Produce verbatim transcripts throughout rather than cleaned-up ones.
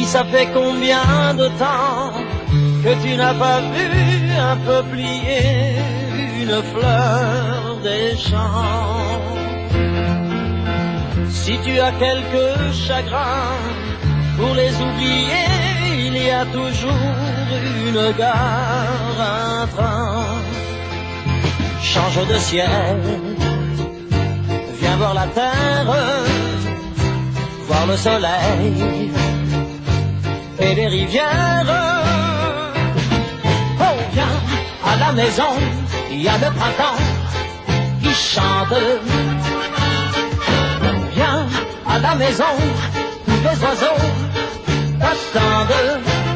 ça fait combien de temps que tu n'as pas vu un peuplier, une fleur des champs? Si tu as quelques chagrins, pour les oublier, il y a toujours une gare, un train. Change de ciel, viens voir la terre, voir le soleil et les rivières. Oh, viens à la maison, il y a le printemps qui chante. Viens à la maison, tous les oiseaux t'attendent.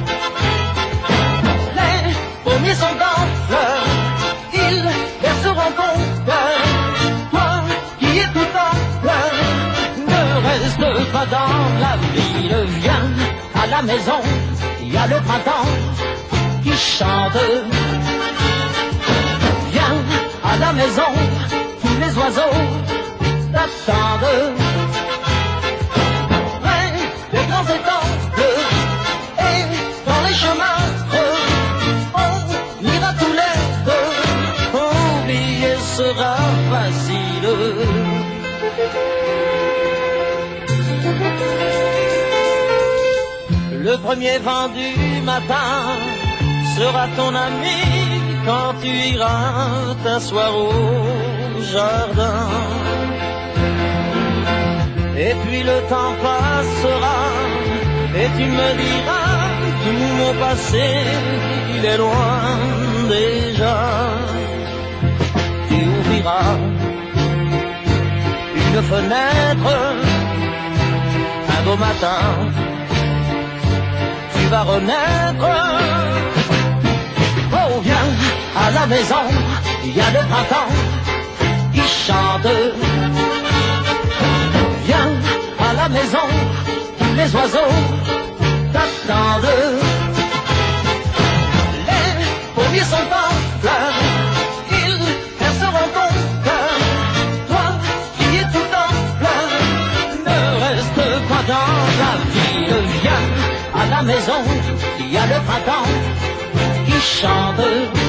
Les pommiers sont en fleurs, ils verseront ton cœur. Toi qui es tout en pleurs, ne reste pas dans la ville. Viens à la maison, il y a le printemps qui chante. Viens à la maison, tous les oiseaux t'attendent. Près des grands étangs bleus et dans les chemins creux, on ira tous les deux. Oublier sera facile. Le premier vent du matin sera ton ami quand tu iras t'asseoir au jardin. Et puis le temps passera et tu me diras, tout mon passé, il est loin déjà. Tu ouvriras une fenêtre un beau matin, tu vas renaître. Oh, viens à la maison, il y a le printemps qui chante. Viens à la maison, tous les oiseaux t'attendent. Les pommiers sont en fleurs, ils perceront ton cœur. Toi qui es tout en fleurs, ne reste pas dans la ville. Viens à la maison, il y a le printemps qui chante.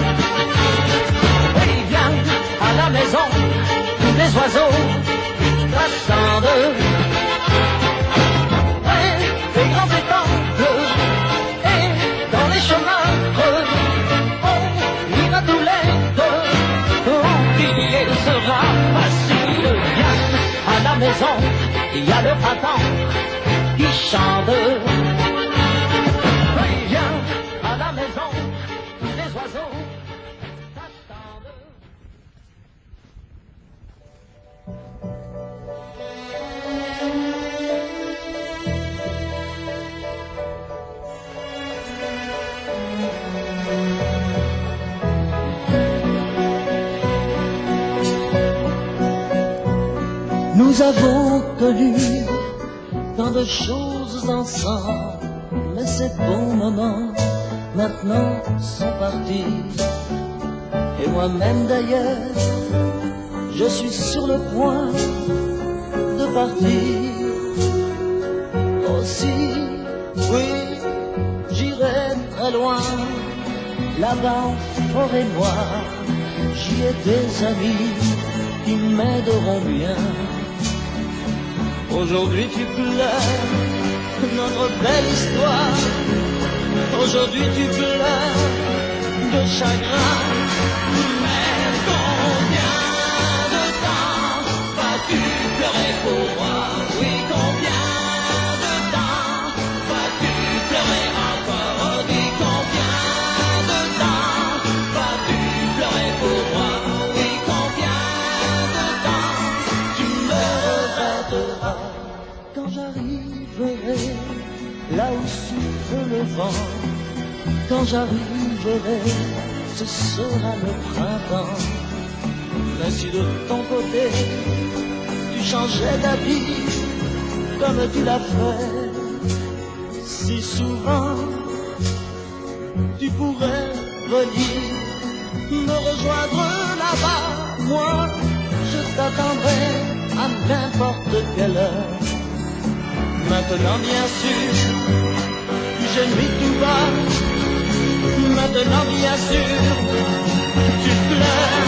Oui, viens à la maison, tous les oiseaux t'attendent. Ouais, les grands étangs bleus et dans les chemins creux, on ira tous les deux. Oublier sera facile. Viens à la maison, il y a le printemps qui chante. Oui, viens à la maison, tous les oiseaux t'attendent. Nous avons connu tant de choses ensemble, mais ces bons moments maintenant sont partis. Et moi-même d'ailleurs, je suis sur le point de partir. Aussi, oui, j'irai très loin, là-bas en forêt noire. J'y ai des amis qui m'aideront bien. Aujourd'hui tu pleures notre belle histoire. Aujourd'hui tu pleures de chagrin. Mais combien de temps vas-tu pleurer pour moi? Oui, combien de temps vas-tu pleurer encore? Dis combien de temps vas-tu pleurer pour moi? Oui, combien de temps tu me regretteras? Quand j'arriverai là où souffle le vent, quand j'arriverai, ce sera le printemps. Mais si de ton côté, tu changeais d'habit, comme tu l'as fait si souvent, tu pourrais venir me rejoindre là-bas. Moi, je t'attendrai à n'importe quelle heure. Maintenant bien sûr, s'agenouille tout bas. Maintenant bien sûr, tu pleures.